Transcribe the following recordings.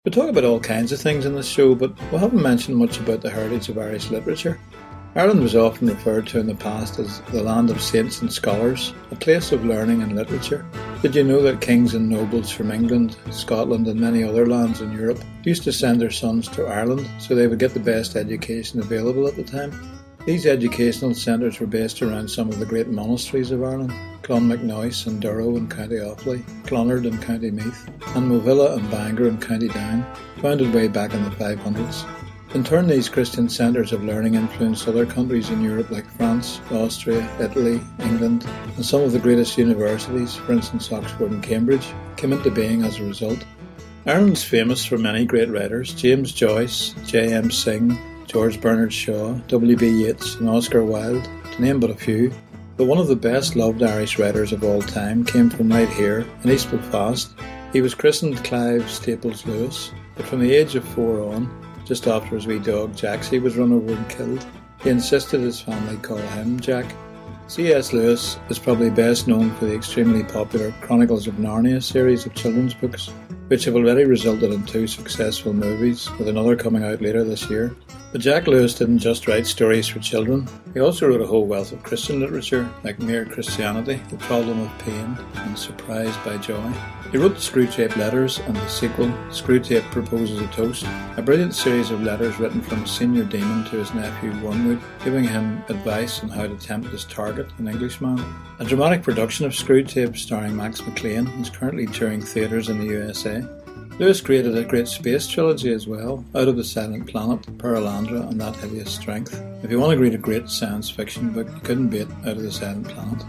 We talk about all kinds of things in this show, but we haven't mentioned much about the heritage of Irish literature. Ireland was often referred to in the past as the land of saints and scholars, a place of learning and literature. Did you know that kings and nobles from England, Scotland and many other lands in Europe used to send their sons to Ireland so they would get the best education available at the time? These educational centres were based around some of the great monasteries of Ireland: Clonmacnoise and Durrow in County Offaly, Clonard in County Meath, and Movilla and Bangor in County Down, founded way back in the 500s. In turn, these Christian centres of learning influenced other countries in Europe like France, Austria, Italy, England, and some of the greatest universities, for instance Oxford and Cambridge, came into being as a result. Ireland's famous for many great writers: James Joyce, J.M. Synge, George Bernard Shaw, W.B. Yeats and Oscar Wilde, to name but a few. But one of the best loved Irish writers of all time came from right here, in East Belfast. He was christened Clive Staples Lewis, but from the age of 4 on, just after his wee dog Jaxie was run over and killed, he insisted his family call him Jack. C.S. Lewis is probably best known for the extremely popular Chronicles of Narnia series of children's books, which have already resulted in 2 successful movies, with another coming out later this year. But Jack Lewis didn't just write stories for children. He also wrote a whole wealth of Christian literature, like Mere Christianity, The Problem of Pain, and Surprised by Joy. He wrote the Screwtape Letters and the sequel, Screwtape Proposes a Toast, a brilliant series of letters written from Senior Demon to his nephew Wormwood, giving him advice on how to tempt his target, an Englishman. A dramatic production of Screwtape starring Max McLean is currently touring theatres in the USA. Lewis created a great space trilogy as well: Out of the Silent Planet, Perelandra and That Hideous Strength. If you want to read a great science fiction book, you couldn't beat Out of the Silent Planet.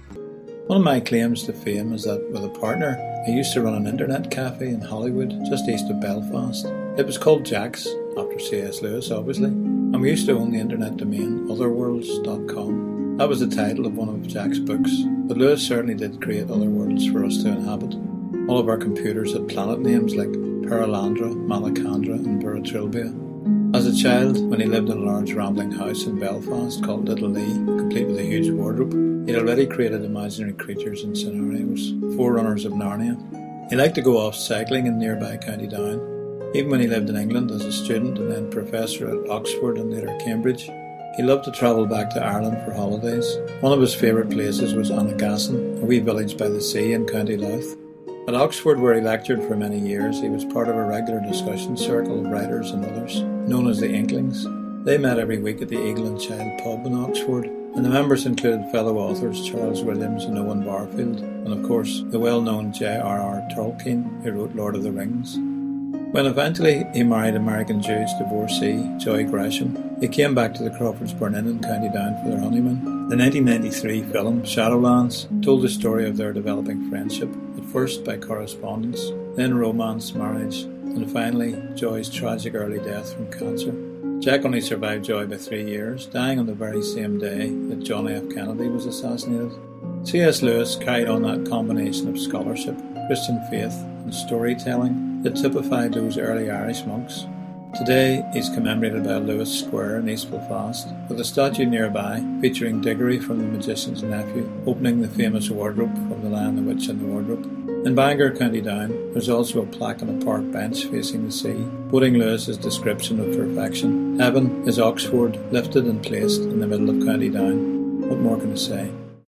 One of my claims to fame is that with a partner, I used to run an internet cafe in Hollywood, just east of Belfast. It was called Jack's, after C.S. Lewis obviously, and we used to own the internet domain otherworlds.com. That was the title of one of Jack's books, but Lewis certainly did create other worlds for us to inhabit. All of our computers had planet names like Perelandra, Malacandra and Buratrilbia. As a child, when he lived in a large rambling house in Belfast called Little Lee, complete with a huge wardrobe, he'd already created imaginary creatures and scenarios, forerunners of Narnia. He liked to go off cycling in nearby County Down. Even when he lived in England as a student and then professor at Oxford and later Cambridge, he loved to travel back to Ireland for holidays. One of his favourite places was Annagassan, a wee village by the sea in County Louth. At Oxford, where he lectured for many years, he was part of a regular discussion circle of writers and others, known as the Inklings. They met every week at the Eagle and Child pub in Oxford, and the members included fellow authors Charles Williams and Owen Barfield, and of course the well-known J.R.R. Tolkien, who wrote Lord of the Rings. When eventually he married American Jewish divorcee Joy Gresham, he came back to the Crawfordsburn Inn in County Down for their honeymoon. The 1993 film Shadowlands told the story of their developing friendship, at first by correspondence, then romance, marriage, and finally Joy's tragic early death from cancer. Jack only survived Joy by 3 years, dying on the very same day that John F. Kennedy was assassinated. C.S. Lewis carried on that combination of scholarship, Christian faith and storytelling that typified those early Irish monks. Today he's commemorated by Lewis Square in East Belfast, with a statue nearby featuring Diggory from The Magician's Nephew, opening the famous wardrobe from The Lion, the Witch and the Wardrobe. In Bangor, County Down, there's also a plaque on a park bench facing the sea, quoting Lewis's description of perfection. Heaven is Oxford, lifted and placed in the middle of County Down. What more can I say?